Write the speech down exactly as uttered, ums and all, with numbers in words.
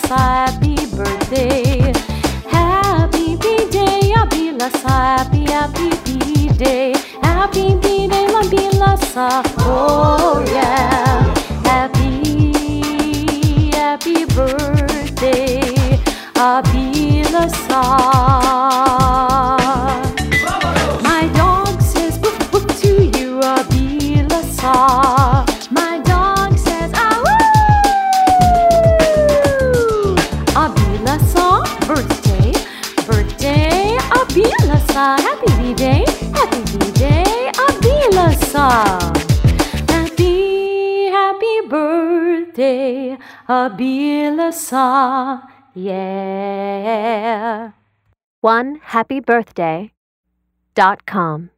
happy birthday. Happy B-Day, Abilasa, happy, happy B-Day. Happy B-Day, Abilasa, oh yeah. Happy, happy birthday, Abilasa. My dog says woof woof to you, Abilasa. My dog says ah woo. Abilasa, birthday, birthday, Abilasa. Happy B-Day, happy B-Day, Abilasa. Happy, happy birthday, Abilasa. Yeah. one happy birthday dot com